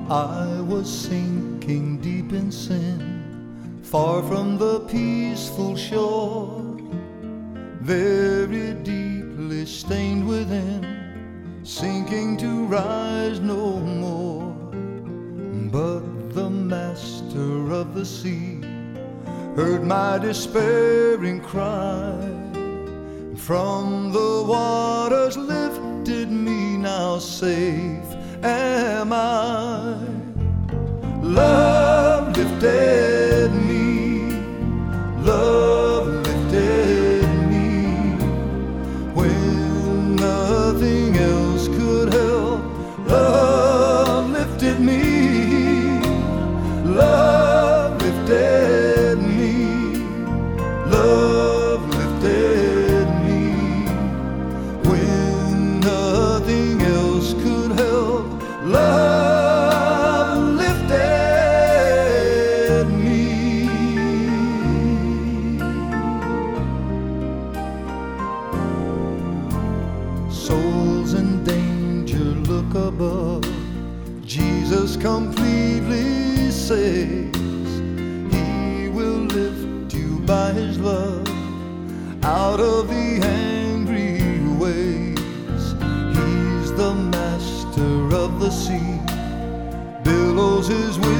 I was sinking deep in sin, far from the peaceful shore, very deeply stained within, sinking to rise no more. But the master of the sea heard my despairing cry, from the waters lifted me, now safe am I. Love lifted me, love lifted me, when nothing else could help. Love lifted me, love lifted me, love lifted me, when nothing else could help. Love lifted me. Souls in danger, look above. Jesus completely saves. He will lift you by His love out of the angry waves. He's the master of the sea, billows His wisdom